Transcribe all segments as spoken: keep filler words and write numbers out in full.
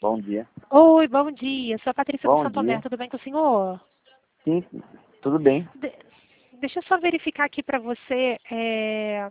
Bom dia. Oi, bom dia. Sou a Patrícia do Bom Santander. dia. Tudo bem com o senhor? Sim, tudo bem. De- Deixa eu só verificar aqui para você. é,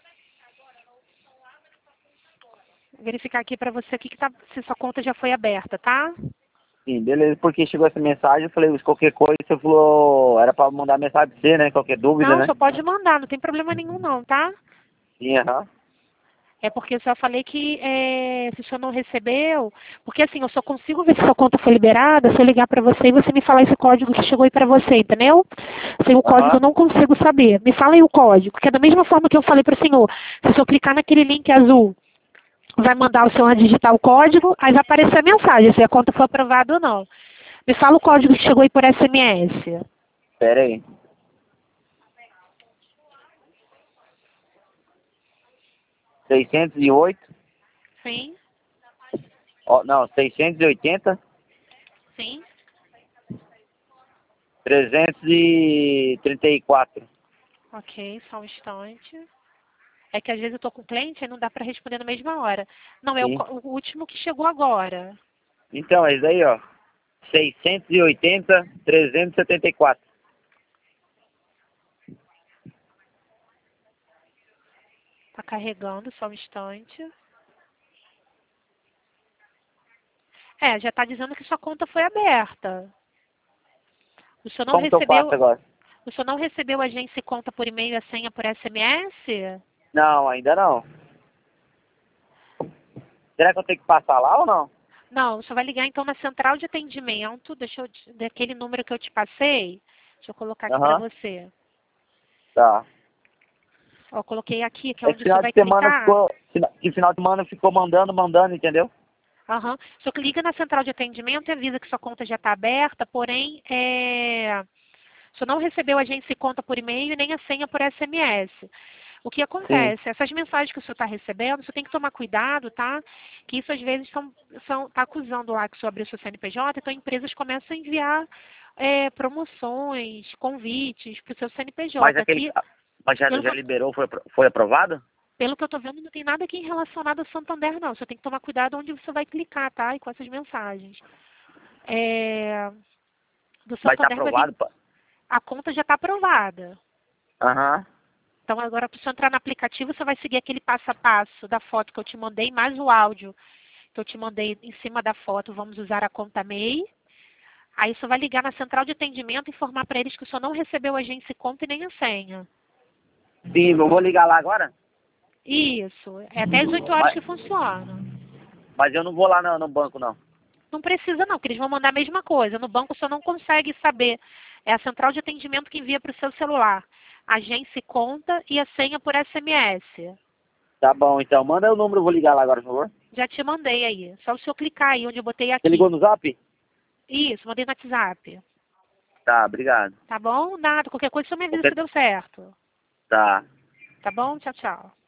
Verificar aqui para você aqui que tá... se sua conta já foi aberta, tá? Sim, beleza, porque chegou essa mensagem, eu falei, qualquer coisa, você falou, era pra mandar mensagem pra você, né? Qualquer dúvida, Não, né? só pode mandar, não tem problema nenhum não, tá? Sim, aham. É porque eu só falei que é, se o senhor não recebeu, porque assim, eu só consigo ver se sua conta foi liberada se eu ligar para você e você me falar esse código que chegou aí para você, entendeu? Sem o código eu Aham. não consigo saber. Me fala aí o código, que é da mesma forma que eu falei para o senhor. Se o senhor clicar naquele link azul, vai mandar o senhor digitar o código, aí vai aparecer a mensagem, se a conta foi aprovada ou não. Me fala o código que chegou aí por S M S. Pera aí. seiscentos e oito, Sim, ó, não, seiscentos e oitenta, sim. trezentos e trinta e quatro. Ok, só um instante. É que às vezes eu tô com cliente e não dá para responder na mesma hora. Não, é o, Sim. co- o último que chegou agora. Então, é isso aí, ó. seiscentos e oitenta, trezentos e setenta e quatro. Tá carregando, só um instante. É, já tá dizendo que sua conta foi aberta. O senhor não Como que eu faço recebeu, agora? o senhor não recebeu a agência e conta por e-mail e a senha por S M S? Não, ainda não. Será que eu tenho que passar lá ou não? Não, o senhor vai ligar então na central de atendimento, deixa eu, te- daquele número que eu te passei. Deixa eu colocar aqui para Aham. você. Tá. Ó, eu coloquei aqui, que é Esse onde o senhor final de vai semana clicar. ficou. fina- Que final de semana ficou mandando, mandando, entendeu? Aham. O senhor clica na central de atendimento e avisa que sua conta já está aberta, porém, é... o senhor não recebeu a agência e conta por e-mail e nem a senha por S M S. O que Sim. acontece? Essas mensagens que o senhor está recebendo, você tem que tomar cuidado, tá? Que isso às vezes são, são, tá acusando lá que o senhor abriu seu C N P J, então empresas começam a enviar é, promoções, convites para o seu C N P Mas J. aquele. Aqui, Mas já, pelo já que, eu- liberou, foi, apro- foi aprovado? pelo que eu estou vendo, não tem nada aqui relacionado a Santander, não. Você tem que tomar cuidado onde você vai clicar, tá? E com essas mensagens. É, do Mas tá Santander vai vir. aprovado? pá. A conta já está aprovada. Aham. Então agora para você entrar no aplicativo, você vai seguir aquele passo a passo da foto que eu te mandei, mais o áudio que eu te mandei em cima da foto. Vamos usar a conta M E I. Aí você vai ligar na central de atendimento e informar para eles que o senhor não recebeu a agência e conta e nem a senha. Sim, eu vou ligar lá agora? Isso. É até as oito horas Mas, que funciona. mas eu não vou lá no, no banco, não. Não precisa não, porque eles vão mandar a mesma coisa. No banco o senhor não consegue saber. É a central de atendimento que envia para o seu celular. Agência e conta e a senha por S M S. Tá bom, então. Manda o número, eu vou ligar lá agora, por favor. Já te mandei aí. Só o senhor clicar aí onde eu botei Você ligou aqui. no zap? Isso, mandei no WhatsApp. Tá, obrigado. Tá bom? Nada. Qualquer coisa você me avisa se Qualquer... deu certo. Tá. Tá bom? Tchau, tchau.